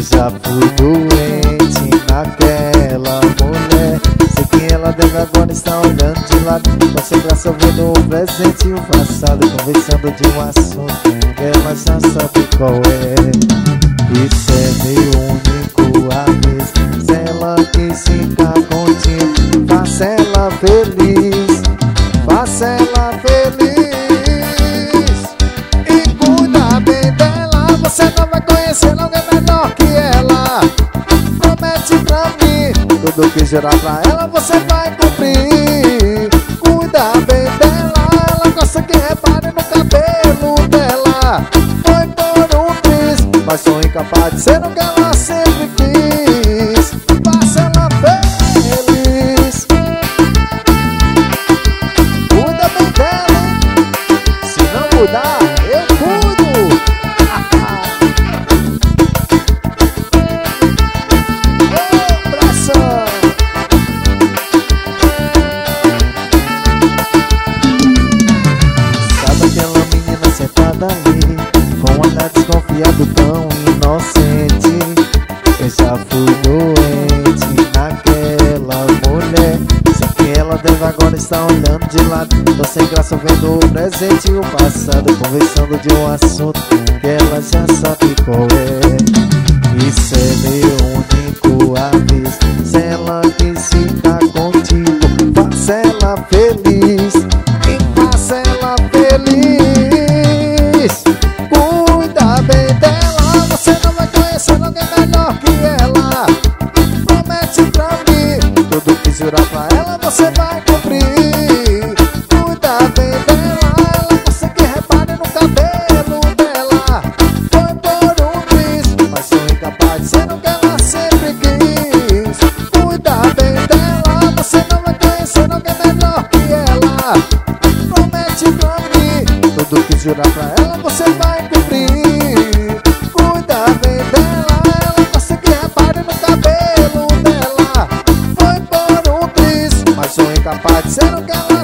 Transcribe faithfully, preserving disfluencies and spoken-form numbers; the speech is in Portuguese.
já fui doente naquela mulher. Sei que ela deve agora estar olhando de lado, com sem graça vendo o presente e o passado, conversando de um assunto que ela já sabe qual é. Isso é meio único a vez. Se ela quis ficar contigo, faça ela feliz, faça ela feliz. E cuida bem dela, você não vai conhecer alguém melhor que ela. Promete pra mim, tudo que jurar pra ela você vai cumprir. Cuida bem dela, ela gosta que repare no cabelo dela. Foi por um triz, mas sou incapaz de ser o que ela sempre quis. Faça ela feliz. Cuida bem dela, se não cuidar, eu cuido. Ô, bração. Sabe aquela menina sentada ali, com um olhar desconfiado tão inocente? Eu já fui doente naquela mulher. Sei que ela deve agora estar olhando de lado, tô sem graça vendo o presente e o passado, conversando de um assunto que ela já sabe qual é. Isso é meio único a vez. Se ela quis ficar contigo, faça ela feliz, e faça ela feliz. Cuida bem dela, você não vai conhecer alguém melhor que ela. Promete pra mim, tudo que jurar pra ela você vai cumprir. Cuida bem dela, ela gosta que repare no cabelo dela. Foi por um triz, mas sou incapaz de ser o que ela sempre quis. Cuida bem dela, você não vai conhecer alguém melhor que ela. Promete pra mim, tudo que jurar pra ela você vai cumprir. Cuida bem dela, ela gosta que repare no cabelo dela. Foi por um triz, mas sou incapaz de ser o que ela